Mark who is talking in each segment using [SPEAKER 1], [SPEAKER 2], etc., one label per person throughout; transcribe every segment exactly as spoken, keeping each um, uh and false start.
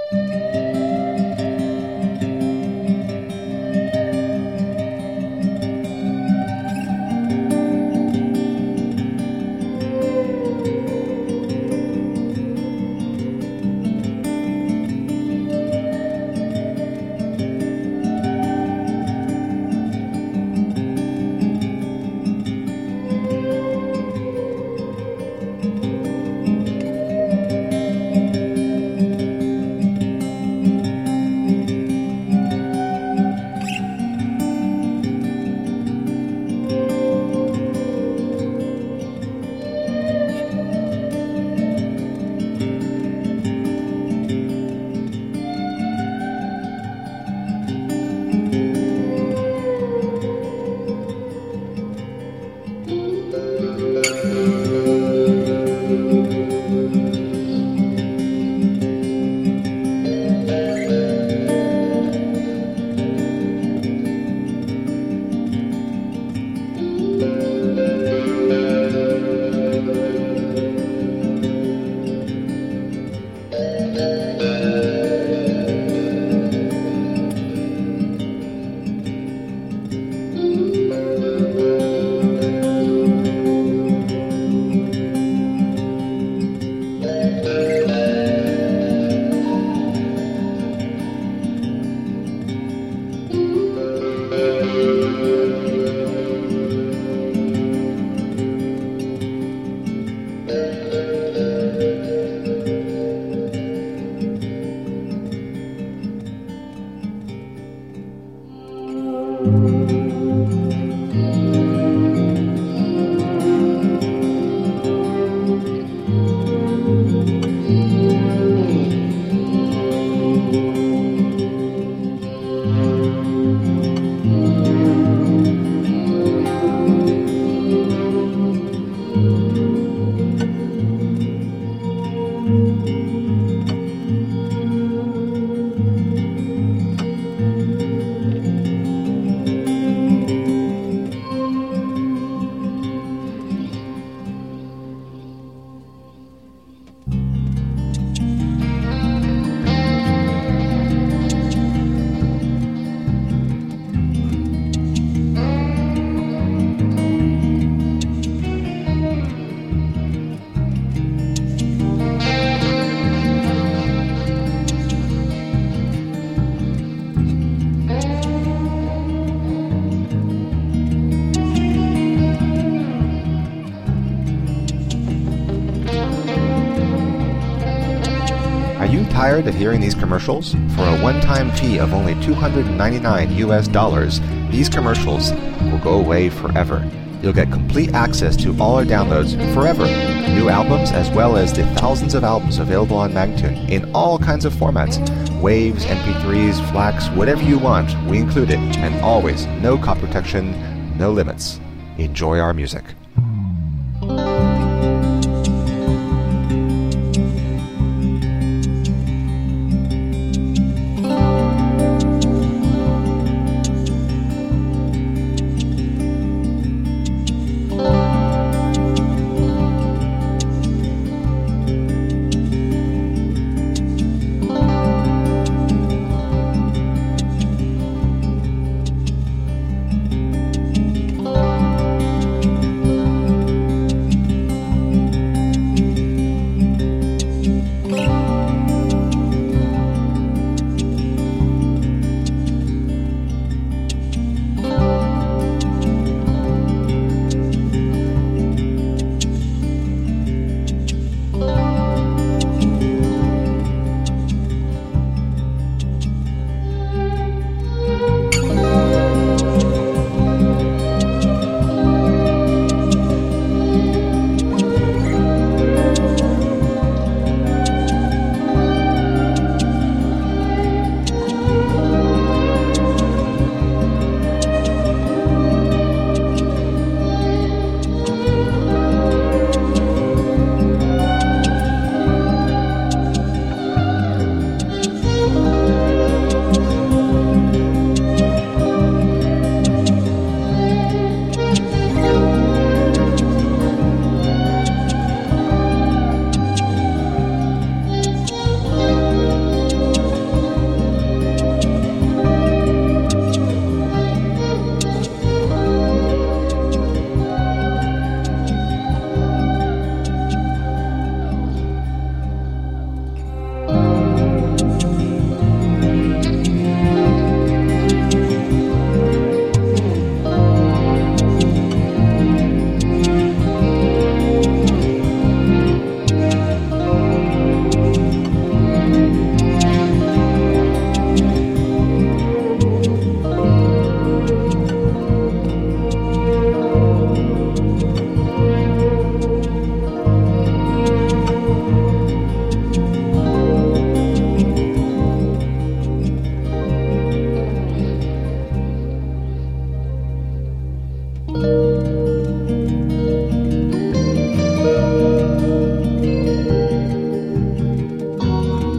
[SPEAKER 1] Tired of hearing these commercials? For a one-time fee of only two hundred ninety-nine U S dollars, these commercials will go away forever. You'll get complete access to all our downloads forever. New albums as well as the thousands of albums available on Magtune in all kinds of formats. Waves, M P threes, FLACs, whatever you want, we include it. And always, no copy protection, no limits. Enjoy our music.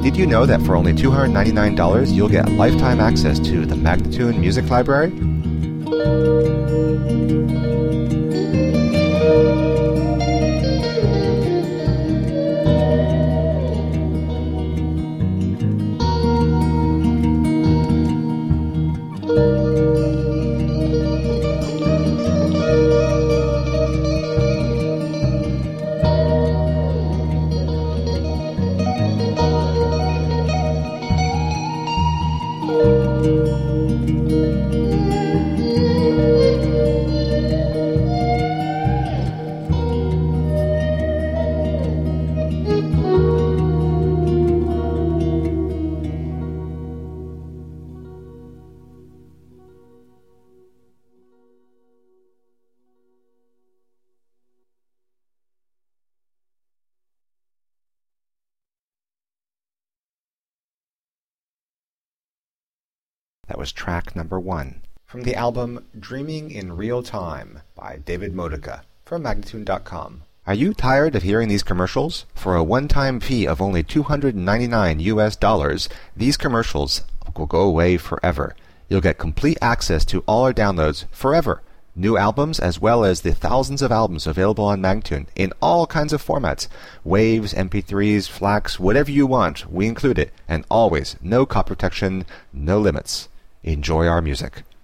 [SPEAKER 1] Did you know that for only two hundred ninety-nine dollars you'll get lifetime access to the Magnatune Music Library? That was track number one from the album Dreaming in Real Time by David Modica from Magnatune dot com. Are you tired of hearing these commercials? For a one-time fee of only two hundred ninety-nine U S dollars, these commercials will go away forever. You'll get complete access to all our downloads forever. New albums as well as the thousands of albums available on Magnatune in all kinds of formats. Waves, M P threes, FLACs, whatever you want, we include it. And always, no copy protection, no limits. Enjoy our music.